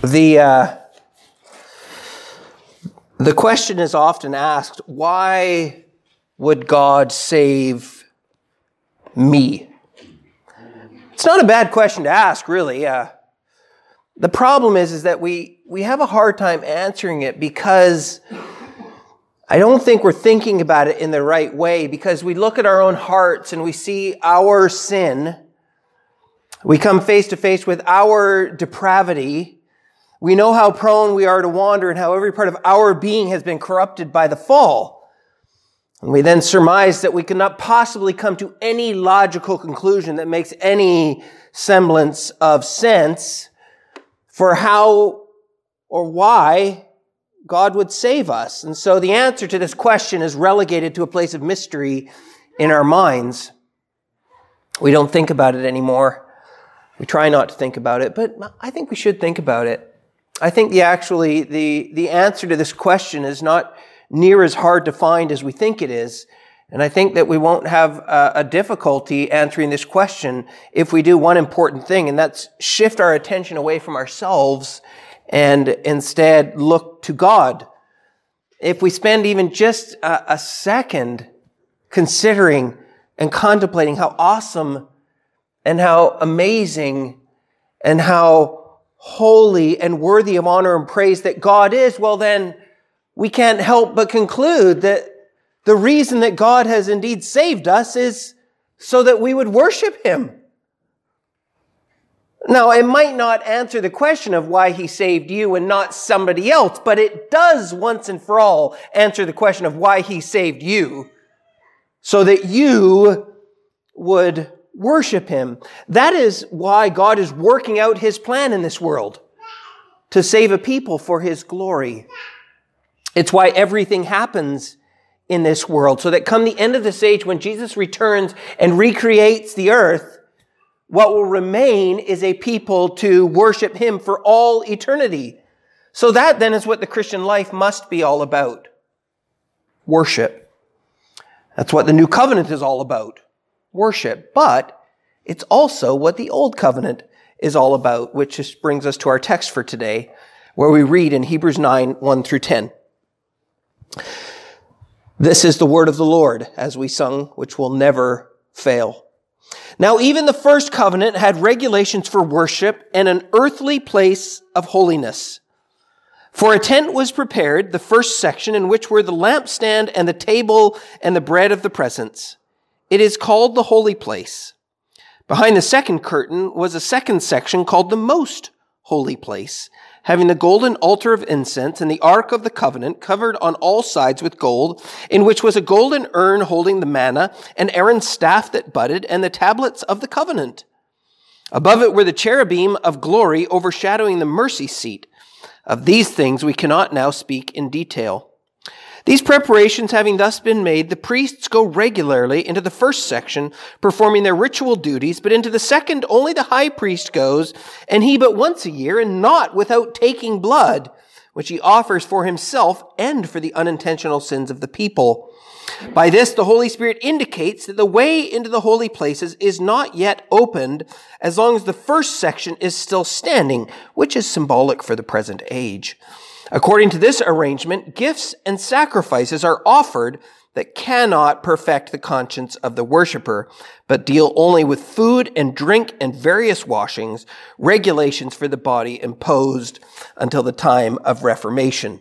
The question is often asked, why would God save me? It's not a bad question to ask, really. The problem is that we have a hard time answering it because I don't think we're thinking about it in the right way, because we look at our own hearts and we see our sin. We come face to face with our depravity. We know how prone we are to wander and how every part of our being has been corrupted by the fall. And we then surmise that we cannot possibly come to any logical conclusion that makes any semblance of sense for how or why God would save us. And so the answer to this question is relegated to a place of mystery in our minds. We don't think about it anymore. We try not to think about it, but I think we should think about it. I think the answer to this question is not near as hard to find as we think it is. And I think that we won't have a difficulty answering this question if we do one important thing, and that's shift our attention away from ourselves and instead look to God. If we spend even just a second considering and contemplating how awesome and how amazing and how holy and worthy of honor and praise that God is, well then, we can't help but conclude that the reason that God has indeed saved us is so that we would worship Him. Now, it might not answer the question of why He saved you and not somebody else, but it does once and for all answer the question of why He saved you, so that you would worship Him. That is why God is working out His plan in this world, to save a people for His glory. It's why everything happens in this world, so that come the end of this age, when Jesus returns and recreates the earth, what will remain is a people to worship Him for all eternity. So that then is what the Christian life must be all about. Worship. That's what the new covenant is all about. Worship. But it's also what the old covenant is all about, which just brings us to our text for today, where we read in Hebrews 9, 1 through 10. This is the word of the Lord, as we sung, which will never fail. Now, even the first covenant had regulations for worship and an earthly place of holiness. For a tent was prepared, the first section, in which were the lampstand and the table and the bread of the presence. It is called the holy place. Behind the second curtain was a second section called the most holy place, having the golden altar of incense and the ark of the covenant covered on all sides with gold, in which was a golden urn holding the manna, and Aaron's staff that budded, and the tablets of the covenant. Above it were the cherubim of glory overshadowing the mercy seat. Of these things we cannot now speak in detail. These preparations having thus been made, the priests go regularly into the first section, performing their ritual duties, but into the second only the high priest goes, and he but once a year, and not without taking blood, which he offers for himself and for the unintentional sins of the people. By this, the Holy Spirit indicates that the way into the holy places is not yet opened, as long as the first section is still standing, which is symbolic for the present age. According to this arrangement, gifts and sacrifices are offered that cannot perfect the conscience of the worshiper, but deal only with food and drink and various washings, regulations for the body imposed until the time of Reformation.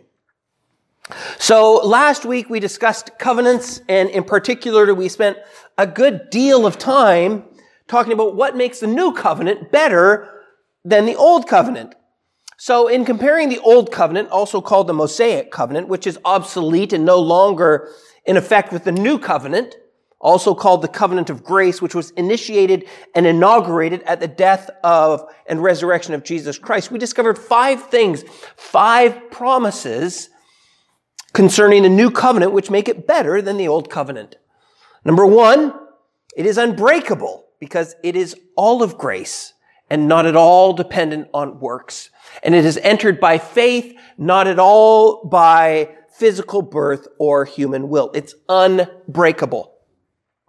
So last week we discussed covenants, and in particular we spent a good deal of time talking about what makes the new covenant better than the old covenant. So in comparing the Old Covenant, also called the Mosaic Covenant, which is obsolete and no longer in effect, with the New Covenant, also called the Covenant of Grace, which was initiated and inaugurated at the death of and resurrection of Jesus Christ, we discovered 5 things, 5 promises concerning the New Covenant, which make it better than the Old Covenant. Number 1, it is unbreakable because it is all of grace and not at all dependent on works. And it is entered by faith, not at all by physical birth or human will. It's unbreakable.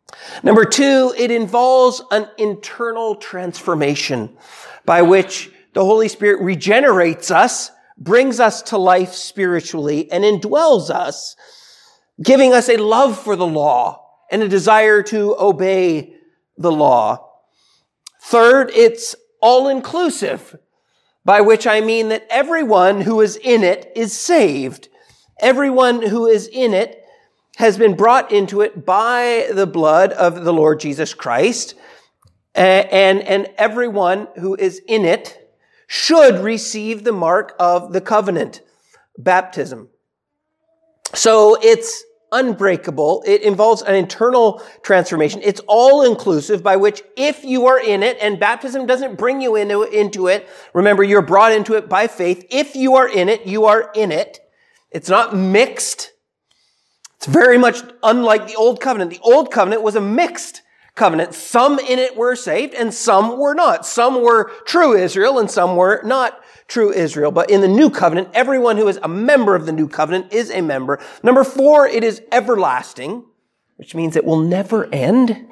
Number 2, it involves an internal transformation by which the Holy Spirit regenerates us, brings us to life spiritually, and indwells us, giving us a love for the law and a desire to obey the law. Third, it's all-inclusive, by which I mean that everyone who is in it is saved. Everyone who is in it has been brought into it by the blood of the Lord Jesus Christ, and everyone who is in it should receive the mark of the covenant, baptism. So it's unbreakable. It involves an internal transformation. It's all-inclusive, by which if you are in it, and baptism doesn't bring you into it, remember, you're brought into it by faith. If you are in it, you are in it. It's not mixed. It's very much unlike the Old Covenant. The Old Covenant was a mixed covenant. Some in it were saved and some were not. Some were true Israel and some were not true Israel. But in the New Covenant, everyone who is a member of the New Covenant is a member. Number 4, it is everlasting, which means it will never end.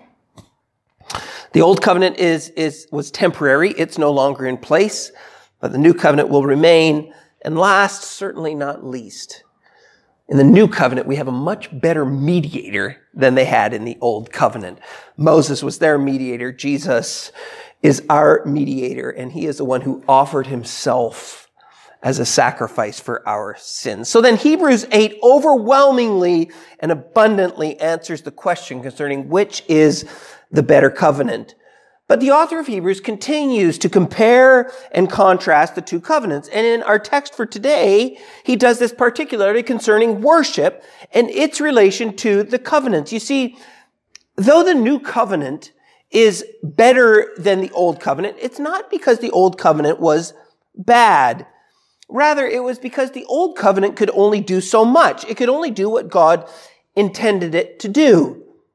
The Old Covenant was temporary. It's no longer in place, but the New Covenant will remain. And last, certainly not least, in the New Covenant, we have a much better mediator than they had in the Old Covenant. Moses was their mediator. Jesus is our mediator, and he is the one who offered himself as a sacrifice for our sins. So then Hebrews 8 overwhelmingly and abundantly answers the question concerning which is the better covenant. But the author of Hebrews continues to compare and contrast the two covenants. And in our text for today, he does this particularly concerning worship and its relation to the covenants. You see, though the new covenant is better than the old covenant, it's not because the old covenant was bad. Rather, it was because the old covenant could only do so much. It could only do what God intended it to do.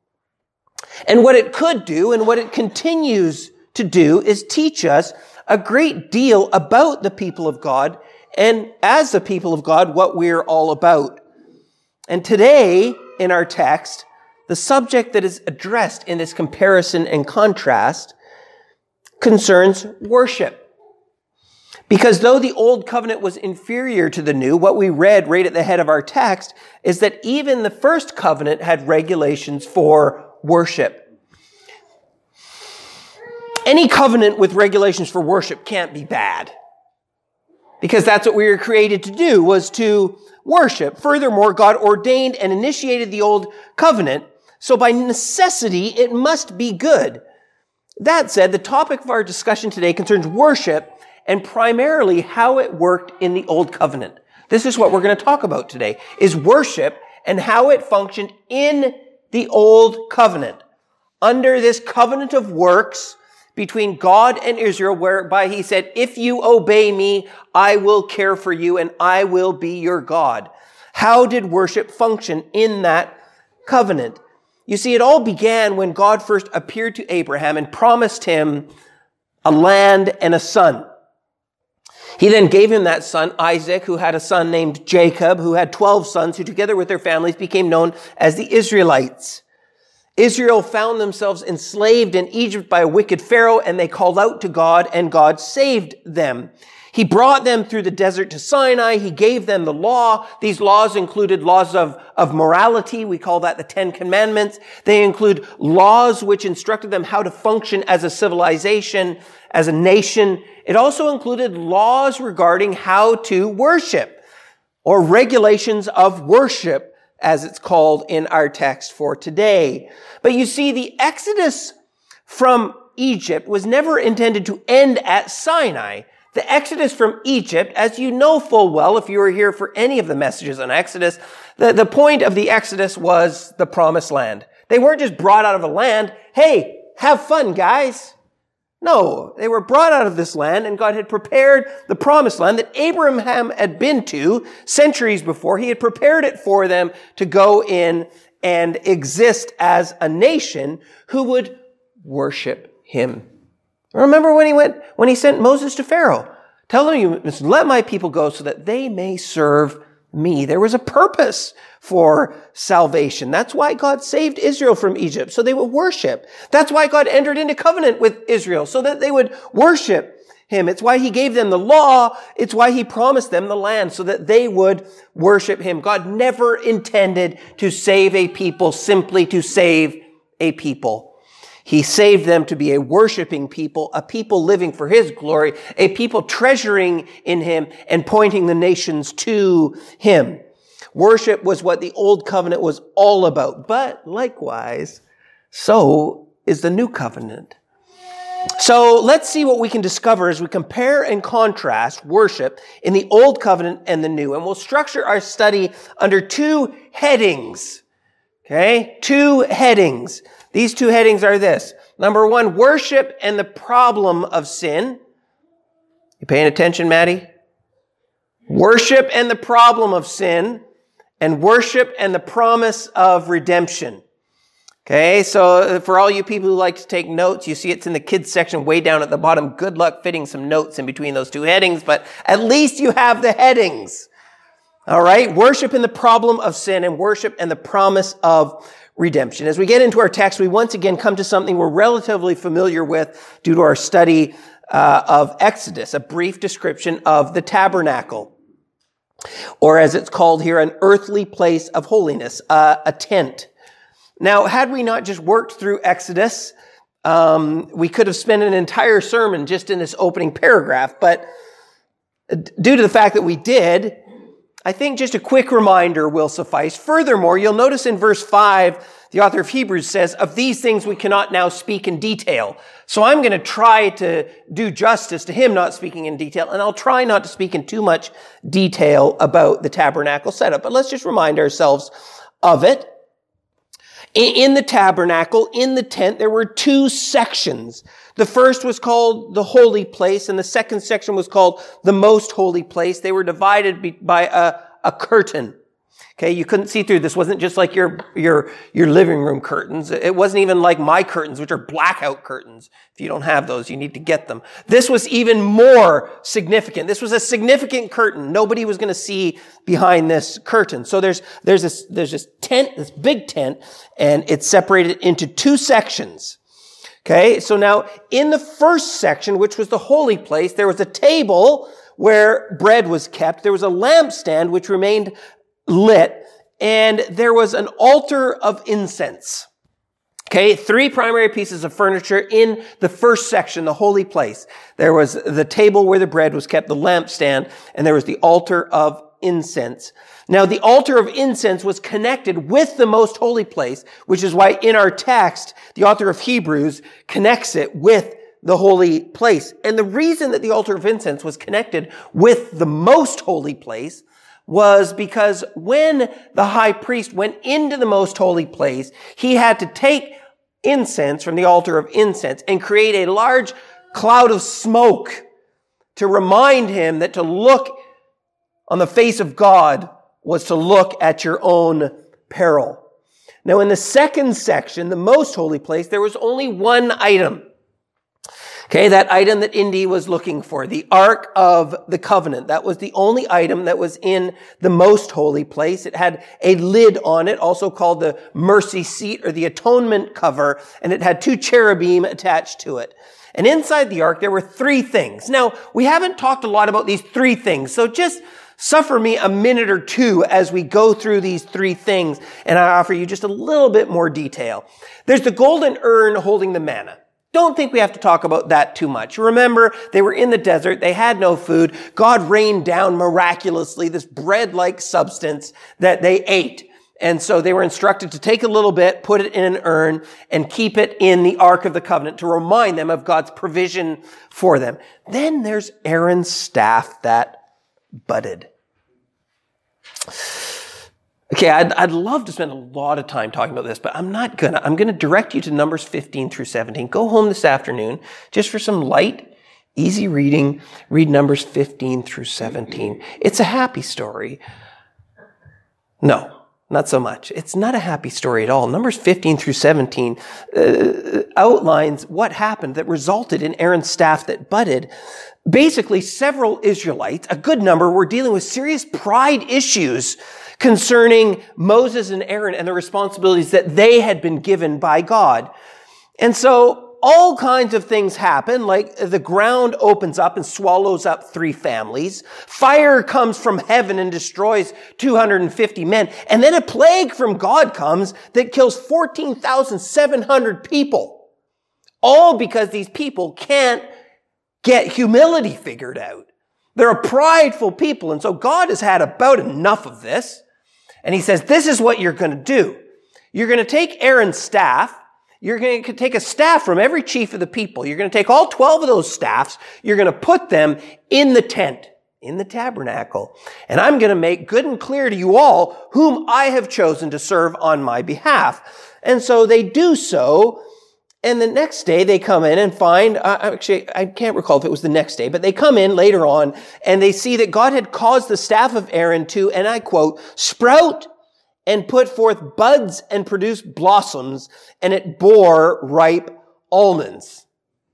And what it could do and what it continues to do is teach us a great deal about the people of God and as the people of God, what we're all about. And today in our text, the subject that is addressed in this comparison and contrast concerns worship. Because though the old covenant was inferior to the new, what we read right at the head of our text is that even the first covenant had regulations for worship. Any covenant with regulations for worship can't be bad, because that's what we were created to do, was to worship. Furthermore, God ordained and initiated the old covenant, so by necessity, it must be good. That said, the topic of our discussion today concerns worship and primarily how it worked in the old covenant. This is what we're going to talk about today, is worship and how it functioned in the old covenant, under this covenant of works between God and Israel, whereby he said, if you obey me, I will care for you and I will be your God. How did worship function in that covenant? You see, it all began when God first appeared to Abraham and promised him a land and a son. He then gave him that son, Isaac, who had a son named Jacob, who had 12 sons, who together with their families became known as the Israelites. Israel found themselves enslaved in Egypt by a wicked Pharaoh, and they called out to God, and God saved them. He brought them through the desert to Sinai. He gave them the law. These laws included laws of morality. We call that the 10 Commandments. They include laws which instructed them how to function as a civilization, as a nation. It also included laws regarding how to worship, or regulations of worship, as it's called in our text for today. But you see, the Exodus from Egypt was never intended to end at Sinai. The Exodus from Egypt, as you know full well, if you were here for any of the messages on Exodus, the point of the Exodus was the promised land. They weren't just brought out of a land. Hey, have fun, guys. No, they were brought out of this land, and God had prepared the promised land that Abraham had been to centuries before. He had prepared it for them to go in and exist as a nation who would worship him. Remember when he sent Moses to Pharaoh, tell him, you must let my people go so that they may serve me. There was a purpose for salvation. That's why God saved Israel from Egypt, so they would worship. That's why God entered into covenant with Israel, so that they would worship him. It's why he gave them the law. It's why he promised them the land so that they would worship him. God never intended to save a people simply to save a people. He saved them to be a worshiping people, a people living for his glory, a people treasuring in him and pointing the nations to him. Worship was what the old covenant was all about. But likewise, so is the new covenant. So let's see what we can discover as we compare and contrast worship in the old covenant and the new. And we'll structure our study under two headings. Okay? Two headings. These two headings are this. Number one, worship and the problem of sin. You paying attention, Maddie? Worship and the problem of sin, and worship and the promise of redemption. Okay, so for all you people who like to take notes, you see it's in the kids section way down at the bottom. Good luck fitting some notes in between those two headings, but at least you have the headings. All right, worship and the problem of sin, and worship and the promise of redemption. As we get into our text, we once again come to something we're relatively familiar with due to our study of Exodus, a brief description of the tabernacle, or as it's called here, an earthly place of holiness, a tent. Now, had we not just worked through Exodus, we could have spent an entire sermon just in this opening paragraph, but due to the fact that we did, I think just a quick reminder will suffice. Furthermore, you'll notice in verse 5, the author of Hebrews says, of these things we cannot now speak in detail. So I'm going to try to do justice to him not speaking in detail, and I'll try not to speak in too much detail about the tabernacle setup. But let's just remind ourselves of it. In the tabernacle, in the tent, there were two sections. The first was called the holy place, and the second section was called the most holy place. They were divided by a curtain. Okay, you couldn't see through. This wasn't just like your living room curtains. It wasn't even like my curtains, which are blackout curtains. If you don't have those, you need to get them. This was even more significant. This was a significant curtain. Nobody was going to see behind this curtain. So there's this tent, this big tent, and it's separated into two sections. Okay, so now in the first section, which was the holy place, there was a table where bread was kept. There was a lampstand which remained lit, and there was an altar of incense. Okay, three primary pieces of furniture in the first section, the holy place. There was the table where the bread was kept, the lampstand, and there was the altar of incense. Now, the altar of incense was connected with the most holy place, which is why in our text, the author of Hebrews connects it with the holy place. And the reason that the altar of incense was connected with the most holy place was because when the high priest went into the most holy place, he had to take incense from the altar of incense and create a large cloud of smoke to remind him that to look on the face of God was to look at your own peril. Now, in the second section, the most holy place, there was only one item. Okay, that item that Indy was looking for, the Ark of the Covenant. That was the only item that was in the most holy place. It had a lid on it, also called the mercy seat or the atonement cover, and it had two cherubim attached to it. And inside the Ark, there were three things. Now, we haven't talked a lot about these three things, so just suffer me a minute or two as we go through these three things, and I offer you just a little bit more detail. There's the golden urn holding the manna. Don't think we have to talk about that too much. Remember, they were in the desert. They had no food. God rained down miraculously this bread-like substance that they ate. And so they were instructed to take a little bit, put it in an urn, and keep it in the Ark of the Covenant to remind them of God's provision for them. Then there's Aaron's staff that budded. Okay, I'd love to spend a lot of time talking about this, but I'm not gonna. I'm gonna direct you to Numbers 15 through 17. Go home this afternoon, just for some light, easy reading. Read Numbers 15 through 17. It's a happy story. No, not so much. It's not a happy story at all. Numbers 15 through 17 outlines what happened that resulted in Aaron's staff that budded. Basically, several Israelites, a good number, were dealing with serious pride issues concerning Moses and Aaron and the responsibilities that they had been given by God. And so all kinds of things happen, like the ground opens up and swallows up 3 families. Fire comes from heaven and destroys 250 men. And then a plague from God comes that kills 14,700 people. All because these people can't get humility figured out. They're a prideful people. And so God has had about enough of this. And he says, this is what you're going to do. You're going to take Aaron's staff. You're going to take a staff from every chief of the people. You're going to take all 12 of those staffs. You're going to put them in the tent, in the tabernacle. And I'm going to make good and clear to you all whom I have chosen to serve on my behalf. And so they do so. And the next day they come in and find, actually, I can't recall if it was the next day, but they come in later on and they see that God had caused the staff of Aaron to, and I quote, sprout and put forth buds and produce blossoms, and it bore ripe almonds.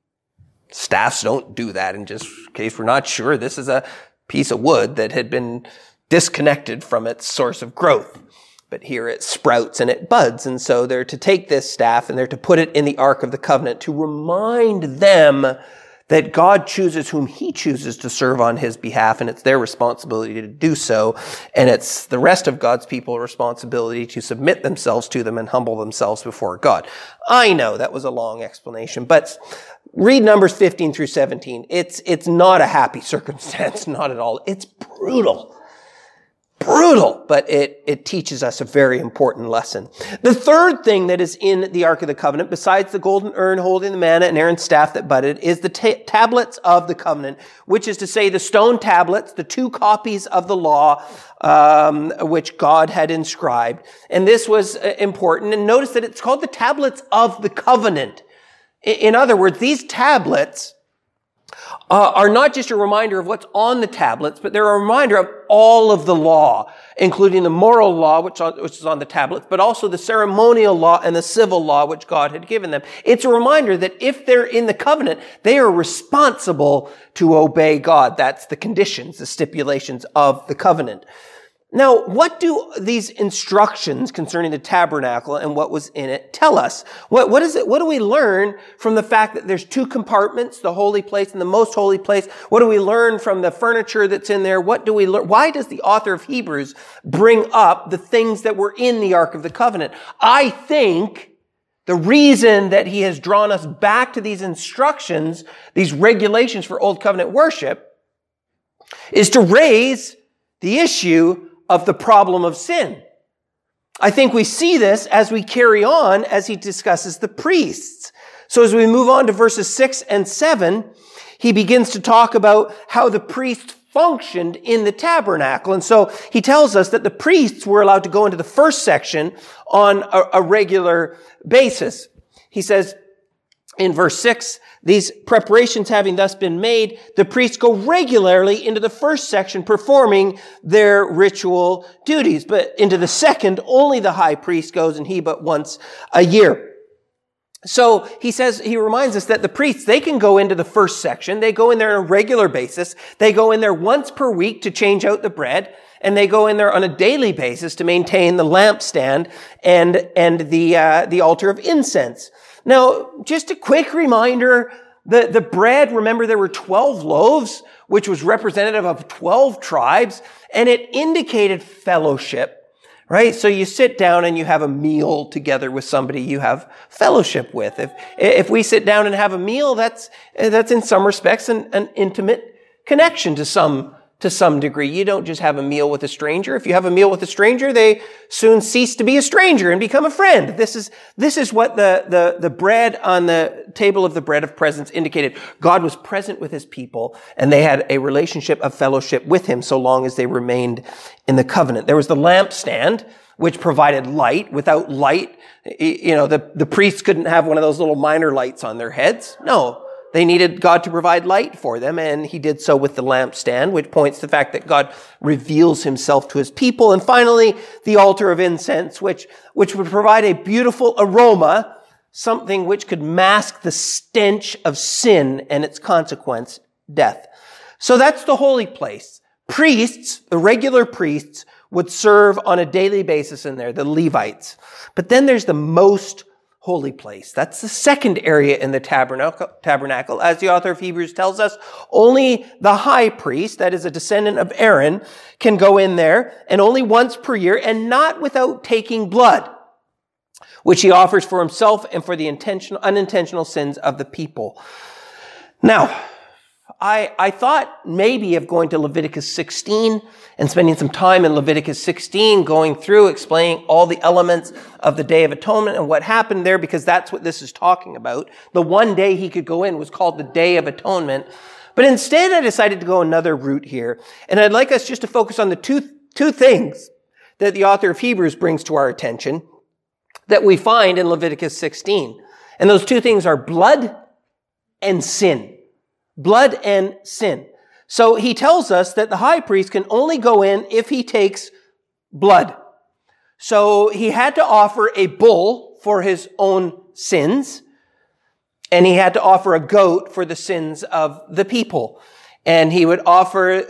Staffs don't do that. In just case we're not sure, this is a piece of wood that had been disconnected from its source of growth. But here it sprouts and it buds. And so they're to take this staff and they're to put it in the Ark of the Covenant to remind them that God chooses whom he chooses to serve on his behalf. And it's their responsibility to do so. And it's the rest of God's people's responsibility to submit themselves to them and humble themselves before God. I know that was a long explanation, but read Numbers 15 through 17. It's not a happy circumstance, not at all. It's brutal. Brutal, but it teaches us a very important lesson. The third thing that is in the Ark of the Covenant, besides the golden urn holding the manna and Aaron's staff that budded, is the tablets of the covenant, which is to say the stone tablets, the 2 copies of the law, which God had inscribed. And this was important. And notice that it's called the tablets of the covenant. In other words, these tablets are not just a reminder of what's on the tablets, but they're a reminder of all of the law, including the moral law, which is on the tablets, but also the ceremonial law and the civil law, which God had given them. It's a reminder that if they're in the covenant, they are responsible to obey God. That's the conditions, the stipulations of the covenant. Now, what do these instructions concerning the tabernacle and what was in it tell us? What is it? What do we learn from the fact that there's 2 compartments, the holy place and the most holy place? What do we learn from the furniture that's in there? What do we learn? Why does the author of Hebrews bring up the things that were in the Ark of the Covenant? I think the reason that he has drawn us back to these instructions, these regulations for Old Covenant worship, is to raise the issue of the problem of sin. I think we see this as we carry on as he discusses the priests. So as we move on to verses 6 and 7, he begins to talk about how the priests functioned in the tabernacle. And so he tells us that the priests were allowed to go into the first section on a regular basis. He says in verse 6, these preparations having thus been made, the priests go regularly into the first section performing their ritual duties. But into the second, only the high priest goes, and he but once a year. So he reminds us that the priests, they can go into the first section. They go in there on a regular basis. They go in there once per week to change out the bread. And they go in there on a daily basis to maintain the lampstand and the altar of incense. Now, just a quick reminder, the bread, remember there were 12 loaves, which was representative of 12 tribes, and it indicated fellowship, right? So you sit down and you have a meal together with somebody you have fellowship with. If we sit down and have a meal, that's in some respects an intimate connection to some degree. You don't just have a meal with a stranger. If you have a meal with a stranger, they soon cease to be a stranger and become a friend. This is what the bread on the table of the bread of presence indicated. God was present with his people, and they had a relationship of fellowship with him so long as they remained in the covenant. There was the lampstand, which provided light. Without light, the priests couldn't have one of those little minor lights on their heads. No. They needed God to provide light for them, and he did so with the lampstand, which points to the fact that God reveals himself to his people. And finally, the altar of incense, which would provide a beautiful aroma, something which could mask the stench of sin and its consequence, death. So that's the holy place. Priests, the regular priests, would serve on a daily basis in there, the Levites. But then there's the most holy place. That's the second area in the tabernacle. As the author of Hebrews tells us, only the high priest, that is a descendant of Aaron, can go in there, and only once per year, and not without taking blood, which he offers for himself and for the unintentional sins of the people. Now, I thought maybe of going to Leviticus 16 and spending some time in Leviticus 16 going through explaining all the elements of the Day of Atonement and what happened there, because that's what this is talking about. The one day he could go in was called the Day of Atonement. But instead I decided to go another route here. And I'd like us just to focus on the two things that the author of Hebrews brings to our attention that we find in Leviticus 16. And those two things are blood and sin. Blood and sin. So he tells us that the high priest can only go in if he takes blood. So he had to offer a bull for his own sins, and he had to offer a goat for the sins of the people. And he would offer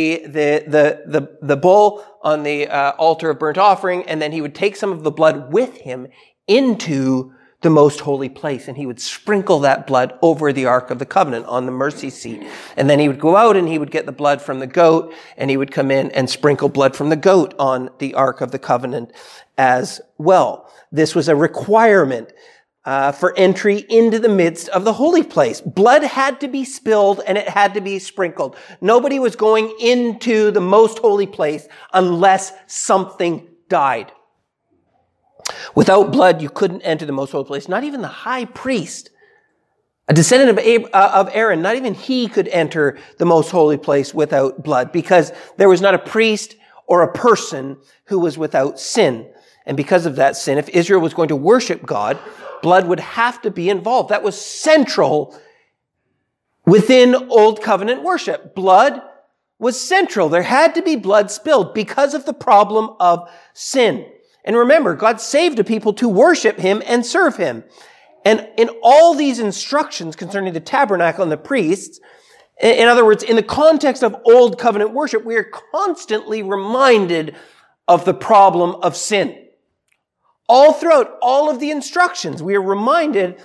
the bull on the altar of burnt offering, and then he would take some of the blood with him into the most holy place, and he would sprinkle that blood over the Ark of the Covenant on the mercy seat. And then he would go out and he would get the blood from the goat, and he would come in and sprinkle blood from the goat on the Ark of the Covenant as well. This was a requirement for entry into the midst of the holy place. Blood had to be spilled and it had to be sprinkled. Nobody was going into the most holy place unless something died. Without blood, you couldn't enter the most holy place. Not even the high priest, a descendant of Aaron, not even he could enter the most holy place without blood, because there was not a priest or a person who was without sin. And because of that sin, if Israel was going to worship God, blood would have to be involved. That was central within Old Covenant worship. Blood was central. There had to be blood spilled because of the problem of sin. And remember, God saved a people to worship him and serve him. And in all these instructions concerning the tabernacle and the priests, in other words, in the context of Old Covenant worship, we are constantly reminded of the problem of sin. All throughout all of the instructions, we are reminded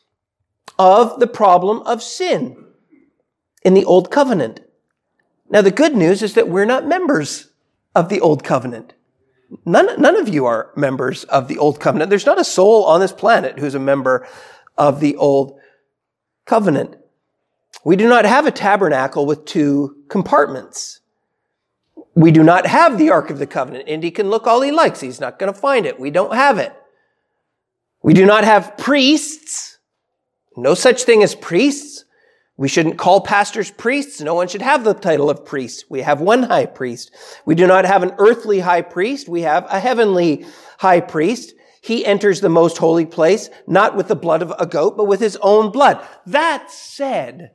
of the problem of sin in the Old Covenant. Now, the good news is that we're not members of the Old Covenant. None of you are members of the Old Covenant. There's not a soul on this planet who's a member of the Old Covenant. We do not have a tabernacle with two compartments. We do not have the Ark of the Covenant. And he can look all he likes. He's not going to find it. We don't have it. We do not have priests. No such thing as priests. We shouldn't call pastors priests. No one should have the title of priest. We have one high priest. We do not have an earthly high priest. We have a heavenly high priest. He enters the most holy place, not with the blood of a goat, but with his own blood. That said,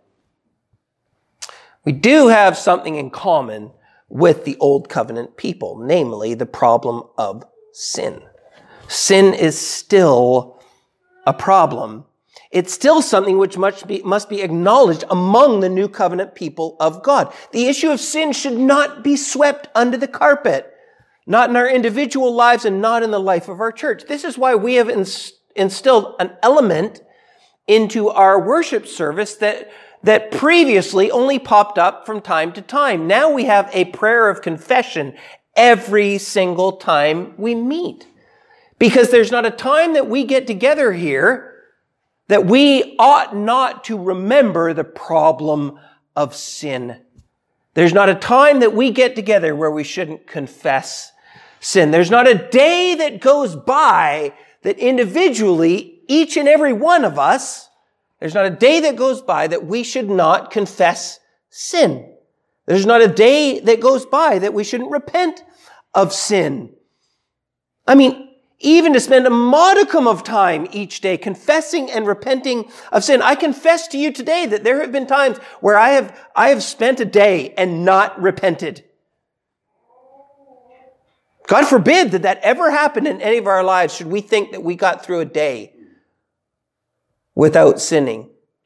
we do have something in common with the Old Covenant people, namely the problem of sin. Sin is still a problem. It's still something which must be acknowledged among the New Covenant people of God. The issue of sin should not be swept under the carpet, not in our individual lives and not in the life of our church. This is why we have instilled an element into our worship service that previously only popped up from time to time. Now we have a prayer of confession every single time we meet. Because there's not a time that we get together here that we ought not to remember the problem of sin. There's not a time that we get together where we shouldn't confess sin. There's not a day that goes by that individually, each and every one of us, there's not a day that goes by that we should not confess sin. There's not a day that goes by that we shouldn't repent of sin. I mean, even to spend a modicum of time each day confessing and repenting of sin. I confess to you today that there have been times where I have spent a day and not repented. God forbid that ever happened in any of our lives, should we think that we got through a day without sinning.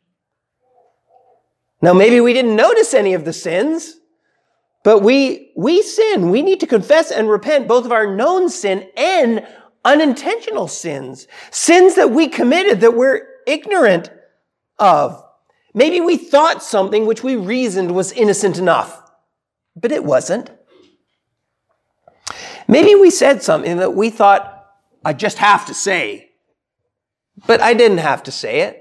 Now, maybe we didn't notice any of the sins, but we sin. We need to confess and repent both of our known sin and unintentional sins, sins that we committed that we're ignorant of. Maybe we thought something which we reasoned was innocent enough, but it wasn't. Maybe we said something that we thought, I just have to say, but I didn't have to say it.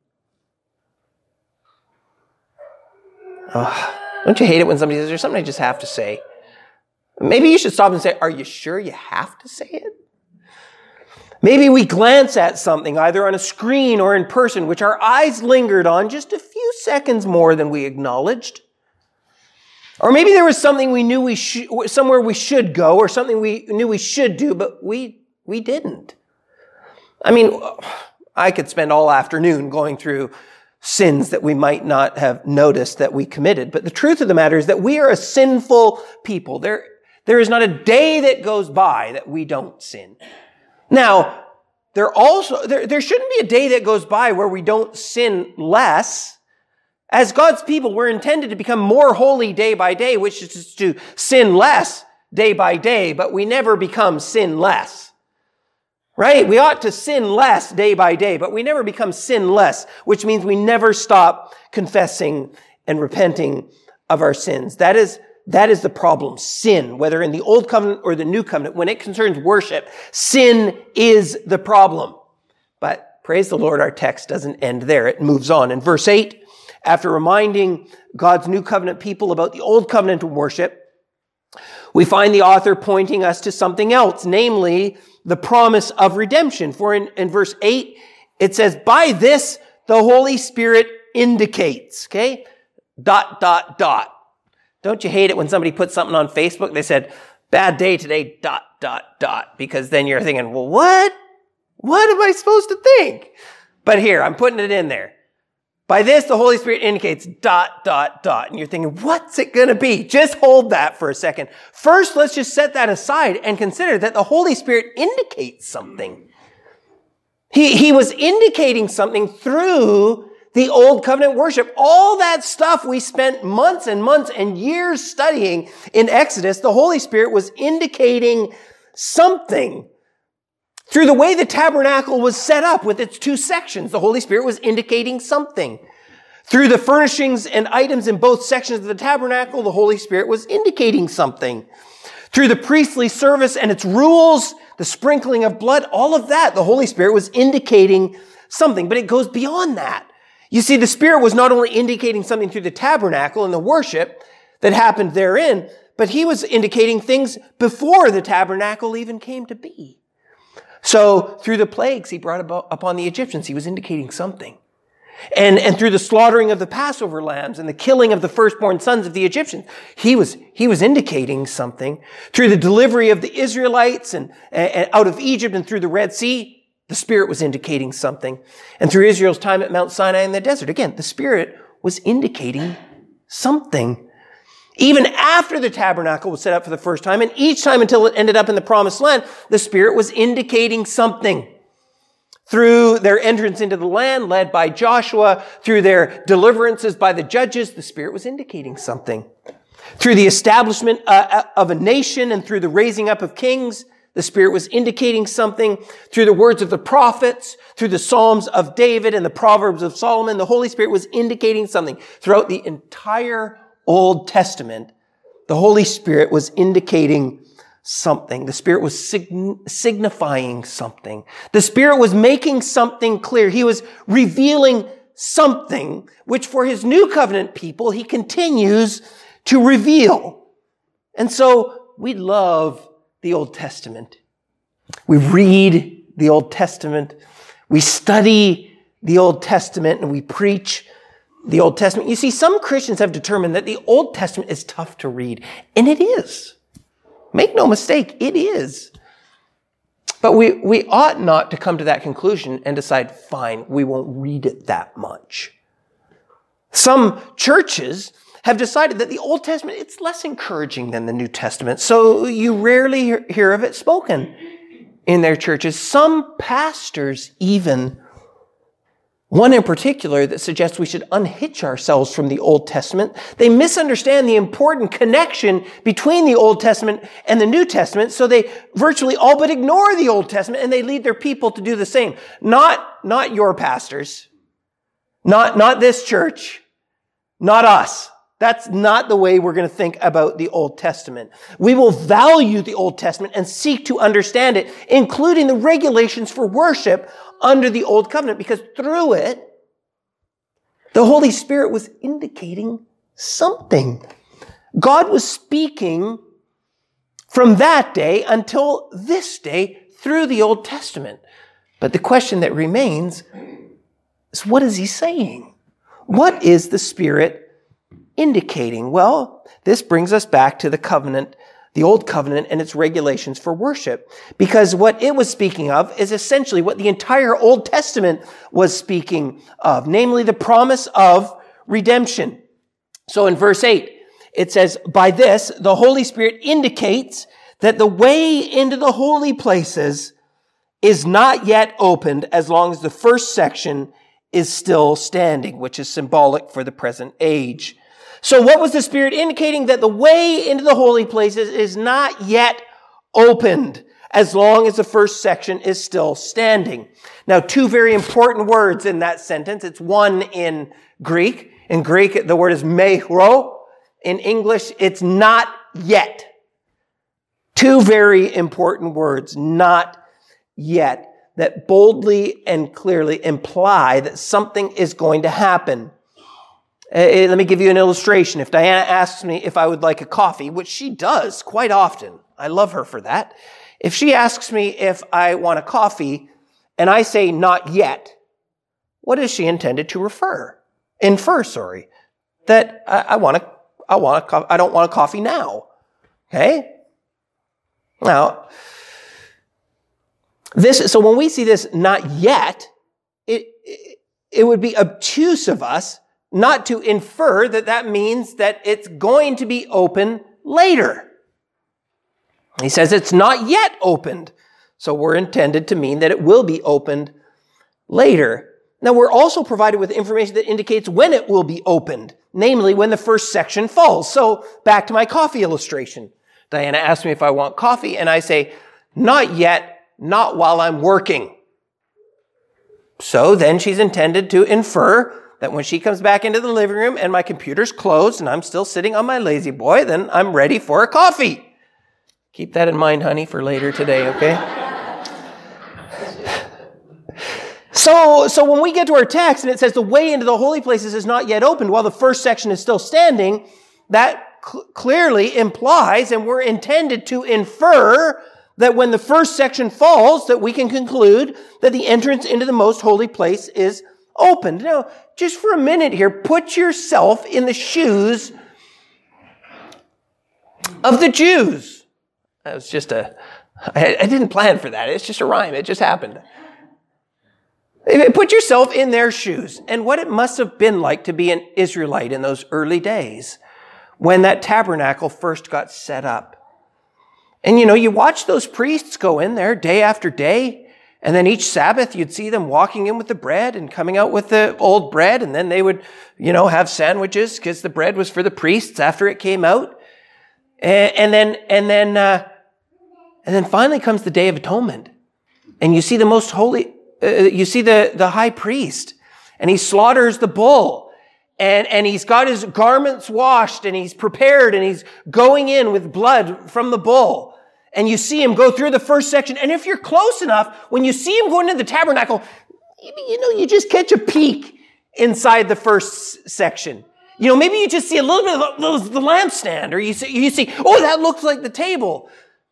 Oh, don't you hate it when somebody says, there's something I just have to say? Maybe you should stop and say, are you sure you have to say it? Maybe we glance at something, either on a screen or in person, which our eyes lingered on just a few seconds more than we acknowledged. Or maybe there was something we knew somewhere we should go, or something we knew we should do, but we didn't. I mean, I could spend all afternoon going through sins that we might not have noticed that we committed. But the truth of the matter is that we are a sinful people. There is not a day that goes by that we don't sin. Now, there shouldn't be a day that goes by where we don't sin less. As God's people, we're intended to become more holy day by day, which is to sin less day by day, but we never become sinless. Right? We ought to sin less day by day, but we never become sinless, which means we never stop confessing and repenting of our sins. That is the problem. Sin, whether in the Old Covenant or the New Covenant, when it concerns worship, sin is the problem. But praise the Lord, our text doesn't end there. It moves on. In verse 8, after reminding God's New Covenant people about the Old Covenant worship, we find the author pointing us to something else, namely the promise of redemption. For in verse 8, it says, by this the Holy Spirit indicates, okay? ... Don't you hate it when somebody puts something on Facebook? They said, bad day today, ... Because then you're thinking, well, what? What am I supposed to think? But here, I'm putting it in there. By this, the Holy Spirit indicates ... And you're thinking, what's it going to be? Just hold that for a second. First, let's just set that aside and consider that the Holy Spirit indicates something. He was indicating something through the Old Covenant worship. All that stuff we spent months and months and years studying in Exodus, the Holy Spirit was indicating something. Through the way the tabernacle was set up with its two sections, the Holy Spirit was indicating something. Through the furnishings and items in both sections of the tabernacle, the Holy Spirit was indicating something. Through the priestly service and its rules, the sprinkling of blood, all of that, the Holy Spirit was indicating something. But it goes beyond that. You see, the Spirit was not only indicating something through the tabernacle and the worship that happened therein, but he was indicating things before the tabernacle even came to be. So through the plagues he brought upon the Egyptians, he was indicating something. And through the slaughtering of the Passover lambs and the killing of the firstborn sons of the Egyptians, he was indicating something. Through the delivery of the Israelites and out of Egypt and through the Red Sea, the Spirit was indicating something. And through Israel's time at Mount Sinai in the desert, again, the Spirit was indicating something. Even after the tabernacle was set up for the first time, and each time until it ended up in the promised land, the Spirit was indicating something. Through their entrance into the land led by Joshua, through their deliverances by the judges, the Spirit was indicating something. Through the establishment of a nation and through the raising up of kings, the Spirit was indicating something. Through the words of the prophets, through the Psalms of David and the Proverbs of Solomon, the Holy Spirit was indicating something. Throughout the entire Old Testament, the Holy Spirit was indicating something. The Spirit was signifying something. The Spirit was making something clear. He was revealing something, which for his new covenant people, he continues to reveal. And so we love the Old Testament. We read the Old Testament. We study the Old Testament and we preach the Old Testament. You see, some Christians have determined that the Old Testament is tough to read. And it is. Make no mistake, it is. But we ought not to come to that conclusion and decide, fine, we won't read it that much. Some churches have decided that the Old Testament, it's less encouraging than the New Testament. So you rarely hear of it spoken in their churches. Some pastors even One in particular that suggests we should unhitch ourselves from the Old Testament. They misunderstand the important connection between the Old Testament and the New Testament, so they virtually all but ignore the Old Testament and they lead their people to do the same. Not your pastors. Not this church. Not us. That's not the way we're going to think about the Old Testament. We will value the Old Testament and seek to understand it, including the regulations for worship under the Old Covenant, because through it, the Holy Spirit was indicating something. God was speaking from that day until this day through the Old Testament. But the question that remains is, what is he saying? What is the Spirit indicating? Well, this brings us back to the covenant, the Old Covenant and its regulations for worship. Because what it was speaking of is essentially what the entire Old Testament was speaking of, namely the promise of redemption. So in verse 8, it says, by this, the Holy Spirit indicates that the way into the holy places is not yet opened as long as the first section is still standing, which is symbolic for the present age. So what was the Spirit indicating? That the way into the holy places is not yet opened as long as the first section is still standing. Now, two very important words in that sentence. It's one in Greek. In Greek, the word is mehro. In English, it's not yet. Two very important words, not yet, that boldly and clearly imply that something is going to happen. Let me give you an illustration. If Diana asks me if I would like a coffee, which she does quite often, I love her for that. If she asks me if I want a coffee and I say not yet, what is she intended to infer? That I don't want a coffee now. Okay? Now, so when we see this not yet, it would be obtuse of us not to infer that that means that it's going to be open later. He says it's not yet opened. So we're intended to mean that it will be opened later. Now we're also provided with information that indicates when it will be opened, namely when the first section falls. So back to my coffee illustration. Diana asked me if I want coffee and I say, not yet, not while I'm working. So then she's intended to infer that when she comes back into the living room and my computer's closed and I'm still sitting on my lazy boy, then I'm ready for a coffee. Keep that in mind, honey, for later today, okay? So when we get to our text and it says the way into the holy places is not yet opened while the first section is still standing, that clearly implies, and we're intended to infer, that when the first section falls, that we can conclude that the entrance into the most holy place is opened. Now, just for a minute here, put yourself in the shoes of the Jews. That was just I didn't plan for that. It's just a rhyme. It just happened. Put yourself in their shoes and what it must have been like to be an Israelite in those early days when that tabernacle first got set up. And you watch those priests go in there day after day. And then each Sabbath, you'd see them walking in with the bread and coming out with the old bread. And then they would, have sandwiches because the bread was for the priests after it came out. And then finally comes the Day of Atonement. And you see the most holy, you see the high priest and he slaughters the bull and he's got his garments washed and he's prepared and he's going in with blood from the bull. And you see him go through the first section. And if you're close enough, when you see him go into the tabernacle, you just catch a peek inside the first section. Maybe you just see a little bit of the lampstand, or you see, oh, that looks like the table.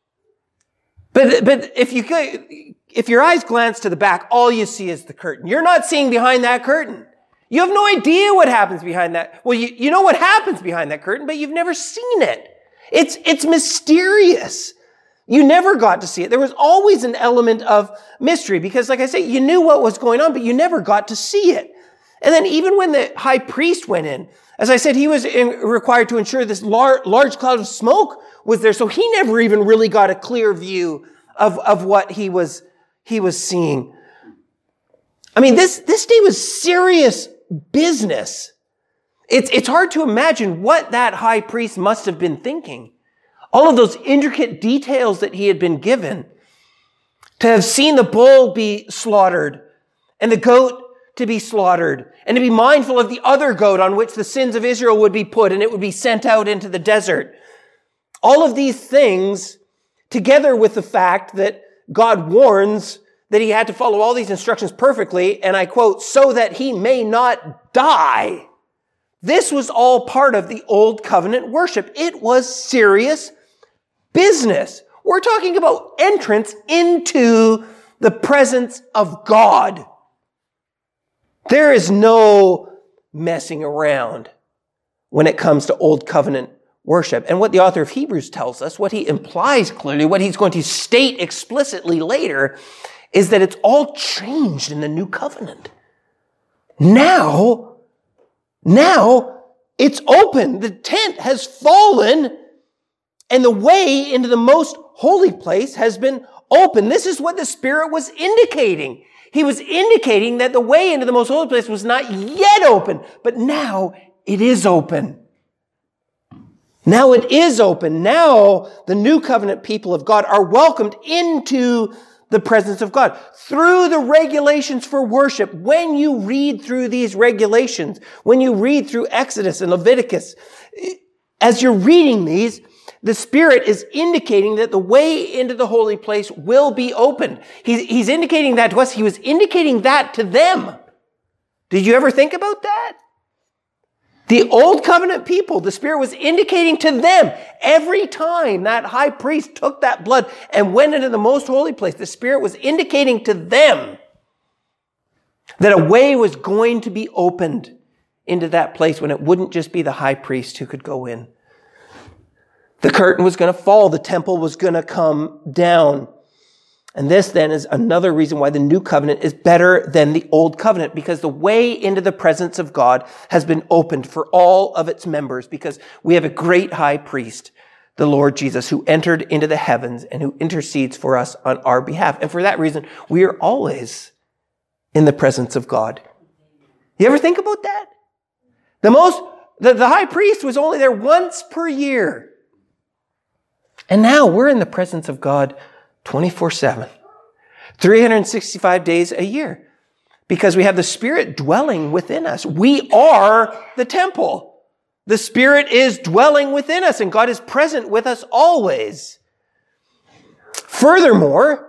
But if your eyes glance to the back, all you see is the curtain. You're not seeing behind that curtain. You have no idea what happens behind that. Well, you know what happens behind that curtain, but you've never seen it. It's mysterious. You never got to see it. There was always an element of mystery because, like I say, you knew what was going on, but you never got to see it. And then even when the high priest went in, as I said, he was required to ensure this large cloud of smoke was there, so he never even really got a clear view of what he was seeing. I mean, this day was serious business. It's hard to imagine what that high priest must have been thinking. All of those intricate details that he had been given. To have seen the bull be slaughtered and the goat to be slaughtered, and to be mindful of the other goat on which the sins of Israel would be put, and it would be sent out into the desert. All of these things, together with the fact that God warns that he had to follow all these instructions perfectly, and I quote, so that he may not die. This was all part of the old covenant worship. It was serious business. We're talking about entrance into the presence of God. There is no messing around when it comes to old covenant worship. And what the author of Hebrews tells us, what he implies clearly, what he's going to state explicitly later, is that it's all changed in the new covenant. Now it's open. The tent has fallen and the way into the most holy place has been open. This is what the Spirit was indicating. He was indicating that the way into the most holy place was not yet open, but now it is open. Now it is open. Now the new covenant people of God are welcomed into the presence of God through the regulations for worship. When you read through these regulations, when you read through Exodus and Leviticus, as you're reading these, the Spirit is indicating that the way into the holy place will be open. He's indicating that to us. He was indicating that to them. Did you ever think about that? The old covenant people, the Spirit was indicating to them every time that high priest took that blood and went into the most holy place, the Spirit was indicating to them that a way was going to be opened into that place when it wouldn't just be the high priest who could go in. The curtain was going to fall. The temple was going to come down. And this then is another reason why the new covenant is better than the old covenant, because the way into the presence of God has been opened for all of its members, because we have a great high priest, the Lord Jesus, who entered into the heavens and who intercedes for us on our behalf. And for that reason, we are always in the presence of God. You ever think about that? The high priest was only there once per year. And now we're in the presence of God 24/7, 365 days a year, because we have the Spirit dwelling within us. We are the temple. The Spirit is dwelling within us, and God is present with us always. Furthermore,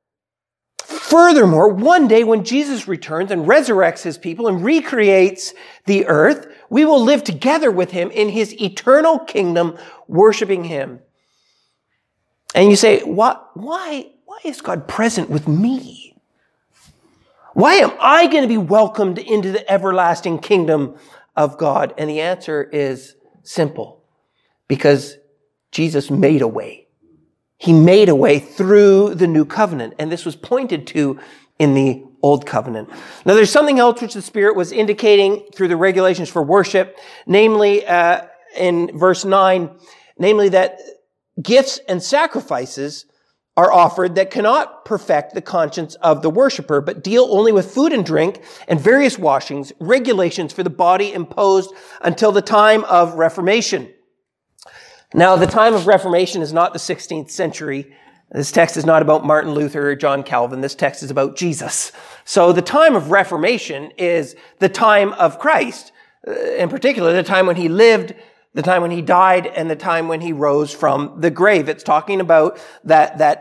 one day when Jesus returns and resurrects his people and recreates the earth, we will live together with him in his eternal kingdom, worshiping him. And you say, why is God present with me? Why am I going to be welcomed into the everlasting kingdom of God? And the answer is simple. Because Jesus made a way. He made a way through the new covenant. And this was pointed to in the old covenant. Now there's something else which the Spirit was indicating through the regulations for worship. Namely, in verse 9, namely that gifts and sacrifices are offered that cannot perfect the conscience of the worshiper, but deal only with food and drink and various washings, regulations for the body imposed until the time of Reformation. Now, the time of Reformation is not the 16th century. This text is not about Martin Luther or John Calvin. This text is about Jesus. So the time of Reformation is the time of Christ, in particular, the time when he lived, the time when he died, and the time when he rose from the grave. It's talking about that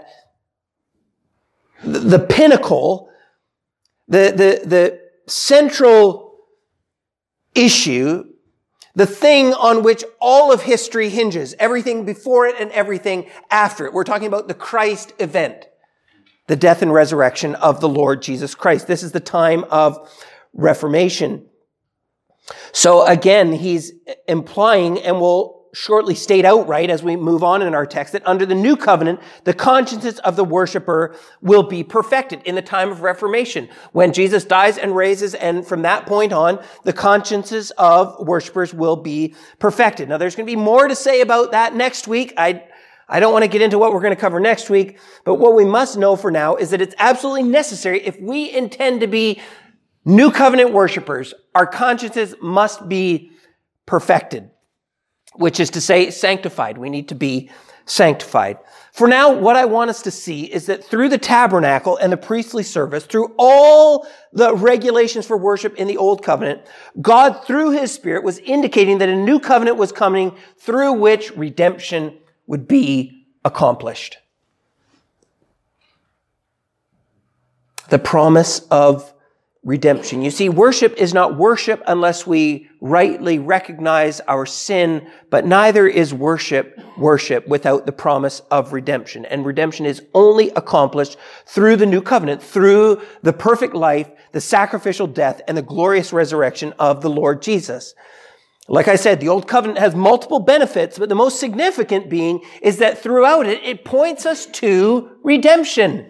the pinnacle, the central issue, the thing on which all of history hinges, everything before it and everything after it. We're talking about the Christ event, the death and resurrection of the Lord Jesus Christ. This is the time of Reformation. So again, he's implying, and will shortly state outright as we move on in our text, that under the new covenant, the consciences of the worshiper will be perfected in the time of Reformation, when Jesus dies and raises, and from that point on, the consciences of worshipers will be perfected. Now, there's going to be more to say about that next week. I don't want to get into what we're going to cover next week, but what we must know for now is that it's absolutely necessary, if we intend to be New covenant worshipers, our consciences must be perfected, which is to say sanctified. We need to be sanctified. For now, what I want us to see is that through the tabernacle and the priestly service, through all the regulations for worship in the old covenant, God, through his Spirit, was indicating that a new covenant was coming through which redemption would be accomplished. The promise of redemption. You see, worship is not worship unless we rightly recognize our sin, but neither is worship without the promise of redemption. And redemption is only accomplished through the new covenant, through the perfect life, the sacrificial death, and the glorious resurrection of the Lord Jesus. Like I said, the old covenant has multiple benefits, but the most significant being is that throughout it, it points us to redemption.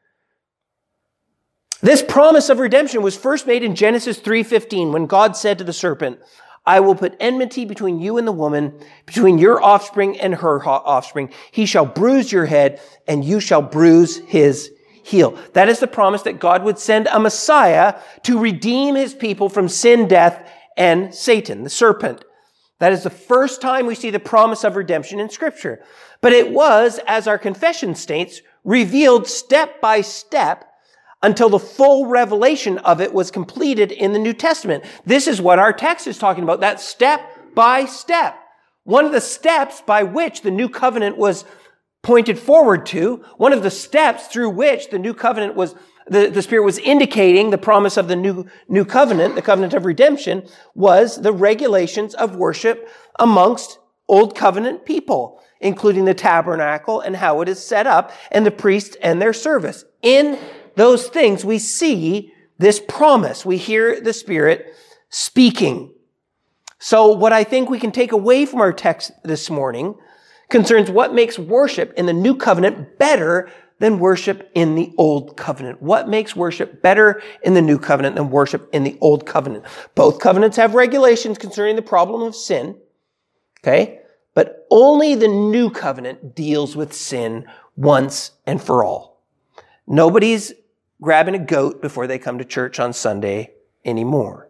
This promise of redemption was first made in Genesis 3:15 when God said to the serpent, I will put enmity between you and the woman, between your offspring and her offspring. He shall bruise your head and you shall bruise his heel. That is the promise that God would send a Messiah to redeem his people from sin, death, and Satan, the serpent. That is the first time we see the promise of redemption in Scripture. But it was, as our confession states, revealed step by step until the full revelation of it was completed in the New Testament. This is what our text is talking about, that step by step. One of the steps by which the new covenant was pointed forward to, one of the steps through which the new covenant was, the Spirit was indicating the promise of the new covenant, the covenant of redemption, was the regulations of worship amongst old covenant people, including the tabernacle and how it is set up, and the priests and their service. In those things, we see this promise. We hear the Spirit speaking. So what I think we can take away from our text this morning concerns what makes worship in the new covenant better than worship in the old covenant. What makes worship better in the new covenant than worship in the old covenant? Both covenants have regulations concerning the problem of sin. Okay? But only the new covenant deals with sin once and for all. Nobody's grabbing a goat before they come to church on Sunday anymore.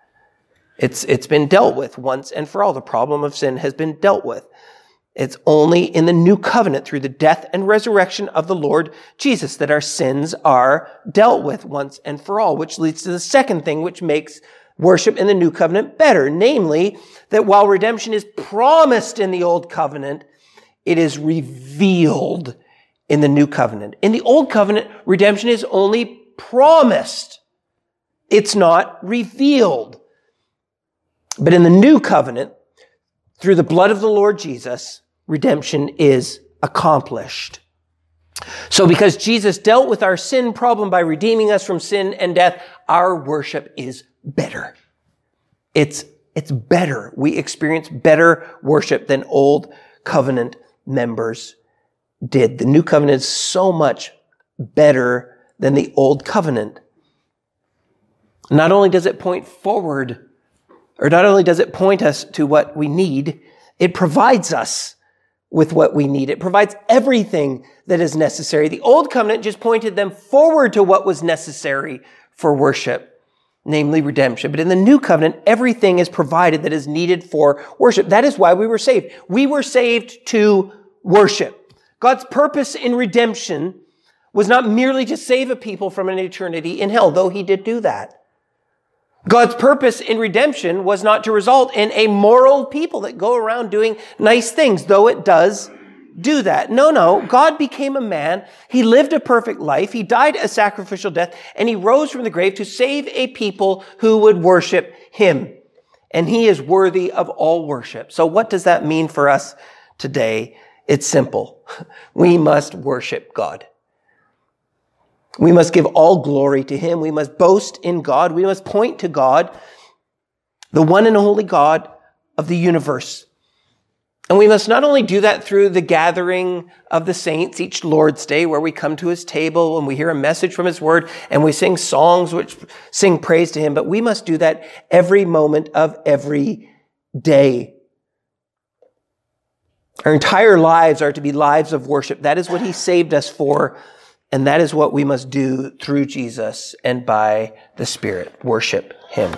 It's been dealt with once and for all. The problem of sin has been dealt with. It's only in the new covenant through the death and resurrection of the Lord Jesus that our sins are dealt with once and for all, which leads to the second thing which makes worship in the new covenant better, namely that while redemption is promised in the old covenant, it is revealed in the new covenant. In the old covenant, redemption is only promised. It's not revealed. But in the new covenant, through the blood of the Lord Jesus, redemption is accomplished. So because Jesus dealt with our sin problem by redeeming us from sin and death, our worship is better. It's better. We experience better worship than old covenant members did. The new covenant is so much better than the old covenant. Not only does it point forward, or not only does it point us to what we need, it provides us with what we need. It provides everything that is necessary. The old covenant just pointed them forward to what was necessary for worship, namely redemption. But in the new covenant, everything is provided that is needed for worship. That is why we were saved. We were saved to worship. God's purpose in redemption was not merely to save a people from an eternity in hell, though he did do that. God's purpose in redemption was not to result in a moral people that go around doing nice things, though it does do that. No. God became a man. He lived a perfect life. He died a sacrificial death, and he rose from the grave to save a people who would worship him. And he is worthy of all worship. So what does that mean for us today? It's simple. We must worship God. We must give all glory to him. We must boast in God. We must point to God, the one and only God of the universe. And we must not only do that through the gathering of the saints each Lord's Day, where we come to his table and we hear a message from his word and we sing songs which sing praise to him, but we must do that every moment of every day. Our entire lives are to be lives of worship. That is what he saved us for And that is what we must do through Jesus and by the Spirit. Worship him.